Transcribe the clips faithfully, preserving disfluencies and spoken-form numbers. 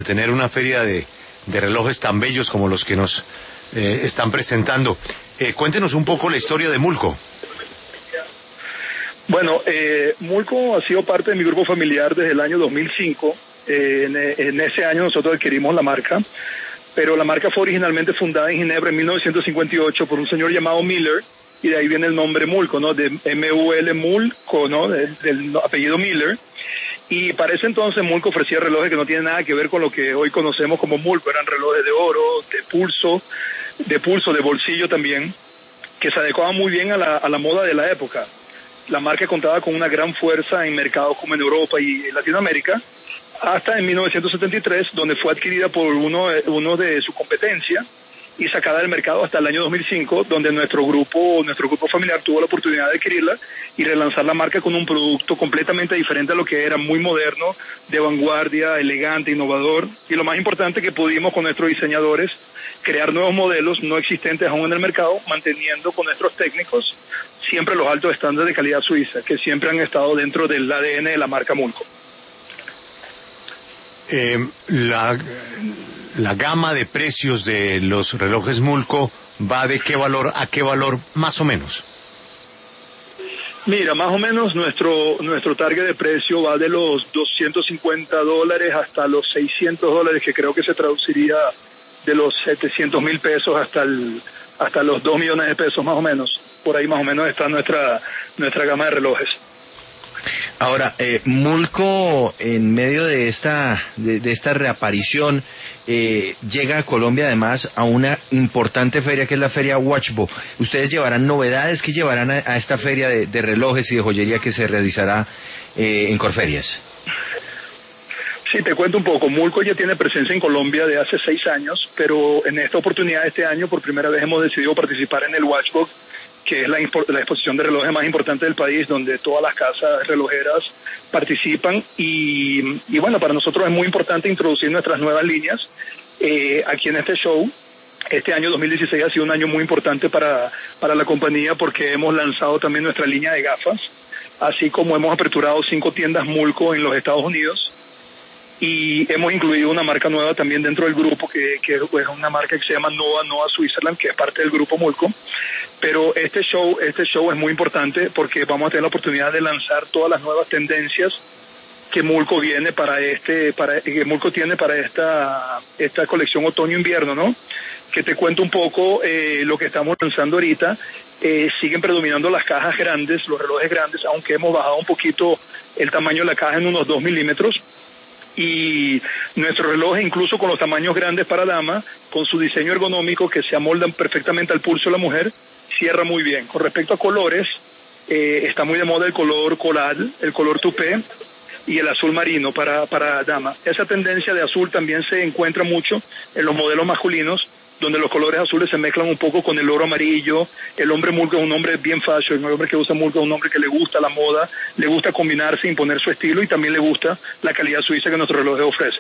tener una feria de, de relojes tan bellos como los que nos eh, están presentando. Eh, cuéntenos un poco la historia de Mulco. Bueno, eh, Mulco ha sido parte de mi grupo familiar desde el año dos mil cinco. Eh, en, en ese año nosotros adquirimos la marca, pero la marca fue originalmente fundada en Ginebra en mil novecientos cincuenta y ocho por un señor llamado Miller, y de ahí viene el nombre Mulco, ¿no? De M U L Mulco, ¿no? De, del apellido Miller. Y para ese entonces Mulco ofrecía relojes que no tienen nada que ver con lo que hoy conocemos como Mulco. Eran relojes de oro, de pulso, de pulso, de bolsillo también, que se adecuaban muy bien a la, a la moda de la época. La marca contaba con una gran fuerza en mercados como en Europa y Latinoamérica, hasta en mil novecientos setenta y tres, donde fue adquirida por uno, uno de su competencia y sacada del mercado hasta el año dos mil cinco, donde nuestro grupo, nuestro grupo familiar tuvo la oportunidad de adquirirla y relanzar la marca con un producto completamente diferente a lo que era, muy moderno, de vanguardia, elegante, innovador, y lo más importante, que pudimos con nuestros diseñadores crear nuevos modelos no existentes aún en el mercado, manteniendo con nuestros técnicos siempre los altos estándares de calidad suiza, que siempre han estado dentro del A D N de la marca Mulco. Eh, la, la gama de precios de los relojes Mulco va de qué valor a qué valor, más o menos. Mira, más o menos nuestro nuestro target de precio va de los doscientos cincuenta dólares hasta los seiscientos dólares, que creo que se traduciría de los setecientos mil pesos hasta el hasta los dos millones de pesos más o menos. Por ahí más o menos está nuestra nuestra gama de relojes. Ahora, eh, Mulco, en medio de esta de, de esta reaparición, eh, llega a Colombia además a una importante feria que es la feria Watchbo. ¿Ustedes llevarán novedades que llevarán a, a esta feria de, de relojes y de joyería que se realizará eh, en Corferias? Sí, te cuento un poco. Mulco ya tiene presencia en Colombia de hace seis años, pero en esta oportunidad, este año, por primera vez hemos decidido participar en el Watchbo, que es la, la exposición de relojes más importante del país, donde todas las casas relojeras participan. Y, y bueno, para nosotros es muy importante introducir nuestras nuevas líneas eh, aquí en este show. Este año dos mil dieciséis ha sido un año muy importante para, para la compañía, porque hemos lanzado también nuestra línea de gafas, así como hemos aperturado cinco tiendas Mulco en los Estados Unidos. Y hemos incluido una marca nueva también dentro del grupo, que, que es una marca que se llama Nova, Nova Switzerland, que es parte del grupo Mulco. Pero este show, este show es muy importante porque vamos a tener la oportunidad de lanzar todas las nuevas tendencias que Mulco viene para este, para, que Mulco tiene para esta, esta colección otoño-invierno, ¿no? Que te cuento un poco eh, lo que estamos lanzando ahorita. Eh, siguen predominando las cajas grandes, los relojes grandes, aunque hemos bajado un poquito el tamaño de la caja en unos dos milímetros. Y nuestro reloj, incluso con los tamaños grandes para dama, con su diseño ergonómico que se amoldan perfectamente al pulso de la mujer, cierra muy bien. Con respecto a colores, eh, está muy de moda el color coral, el color tupé y el azul marino para, para dama. Esa tendencia de azul también se encuentra mucho en los modelos masculinos, donde los colores azules se mezclan un poco con el oro amarillo. El hombre Mulco es un hombre bien fashion, el hombre que usa Mulco es un hombre que le gusta la moda, le gusta combinarse, imponer su estilo, y también le gusta la calidad suiza que nuestro reloj ofrece.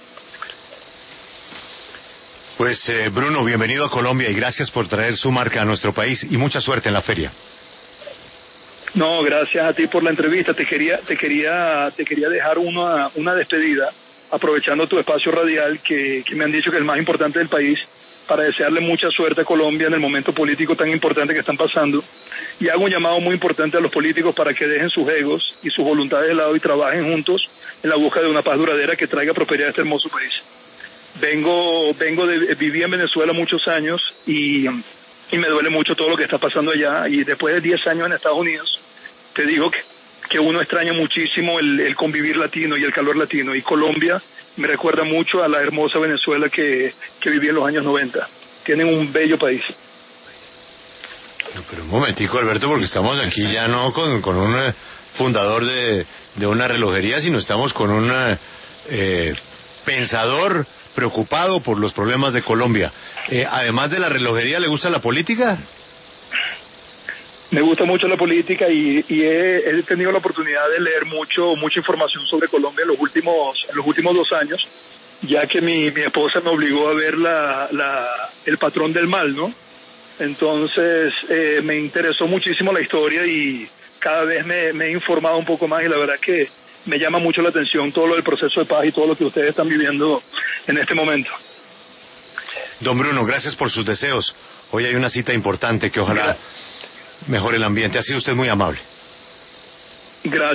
Pues eh, Bruno, bienvenido a Colombia y gracias por traer su marca a nuestro país y mucha suerte en la feria. No, gracias a ti por la entrevista. Te quería, te quería, te quería dejar una, una despedida, aprovechando tu espacio radial, que, que me han dicho que es el más importante del país, para desearle mucha suerte a Colombia en el momento político tan importante que están pasando. Y hago un llamado muy importante a los políticos para que dejen sus egos y sus voluntades de lado y trabajen juntos en la búsqueda de una paz duradera que traiga prosperidad a este hermoso país. Vengo, vengo de, viví en Venezuela muchos años y, y me duele mucho todo lo que está pasando allá. Y después de diez años en Estados Unidos, te digo que, que uno extraña muchísimo el, el convivir latino y el calor latino. Y Colombia me recuerda mucho a la hermosa Venezuela que, que viví en los años noventa. Tienen un bello país. No, pero un momentico, Alberto, porque estamos aquí ya no con, con un eh, fundador de, de una relojería, sino estamos con un eh, pensador preocupado por los problemas de Colombia. Eh, además de la relojería, ¿le gusta la política? Me gusta mucho la política y, y he, he tenido la oportunidad de leer mucho mucha información sobre Colombia en los últimos en los últimos dos años, ya que mi, mi esposa me obligó a ver la, la el patrón del mal, ¿no? Entonces eh, me interesó muchísimo la historia y cada vez me, me he informado un poco más, y la verdad que me llama mucho la atención todo lo del proceso de paz y todo lo que ustedes están viviendo en este momento. Don Bruno, gracias por sus deseos. Hoy hay una cita importante que ojalá Gracias. mejore el ambiente. Ha sido usted muy amable. Gracias.